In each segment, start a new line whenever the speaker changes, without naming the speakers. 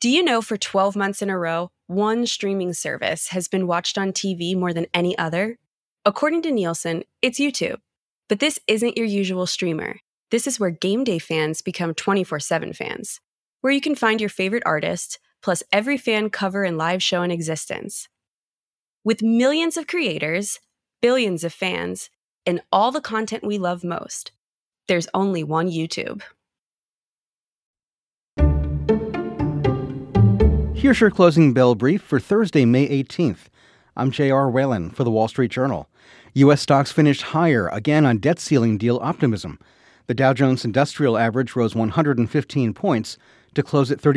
Do you know for 12 months in a row, one streaming service has been watched on TV more than any other? According to Nielsen, it's YouTube. But this isn't your usual streamer. This is where game day fans become 24/7 fans, where you can find your favorite artist, plus every fan cover and live show in existence. With millions of creators, billions of fans, and all the content we love most, there's only one YouTube.
Here's your closing bell brief for Thursday, May 18th. I'm J.R. Whalen for The Wall Street Journal. U.S. stocks finished higher, again on debt ceiling deal optimism. The Dow Jones Industrial Average rose 115 points to close at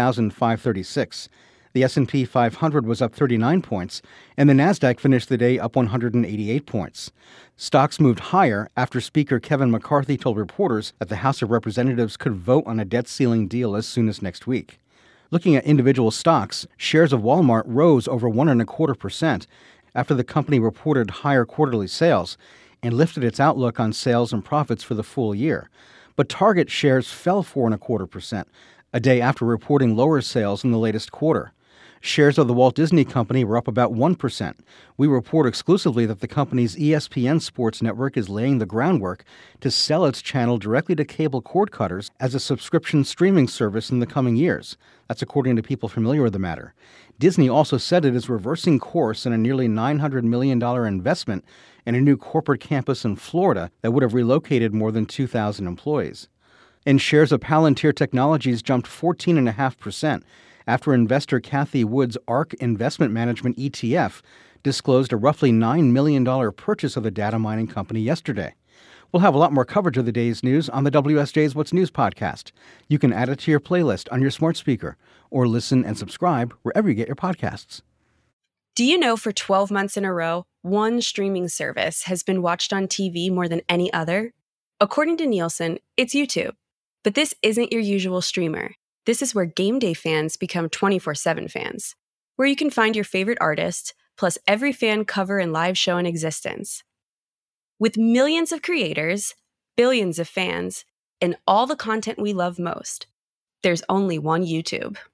33,536. The S&P 500 was up 39 points, and the Nasdaq finished the day up 188 points. Stocks moved higher after Speaker Kevin McCarthy told reporters that the House of Representatives could vote on a debt ceiling deal as soon as next week. Looking at individual stocks, shares of Walmart rose over 1.25% after the company reported higher quarterly sales and lifted its outlook on sales and profits for the full year. But Target shares fell 4.25%, a day after reporting lower sales in the latest quarter. Shares of the Walt Disney Company were up about 1%. We report exclusively that the company's ESPN sports network is laying the groundwork to sell its channel directly to cable cord cutters as a subscription streaming service in the coming years. That's according to people familiar with the matter. Disney also said it is reversing course in a nearly $900 million investment in a new corporate campus in Florida that would have relocated more than 2,000 employees. And shares of Palantir Technologies jumped 14.5%. after investor Cathie Wood's ARK Investment Management ETF disclosed a roughly $9 million purchase of the data mining company yesterday. We'll have a lot more coverage of the day's news on the WSJ's What's News podcast. You can add it to your playlist on your smart speaker or listen and subscribe wherever you get your podcasts.
Do you know for 12 months in a row, one streaming service has been watched on TV more than any other? According to Nielsen, it's YouTube. But this isn't your usual streamer. This is where game day fans become 24/7 fans, where you can find your favorite artist, plus every fan cover and live show in existence. With millions of creators, billions of fans, and all the content we love most, there's only one YouTube.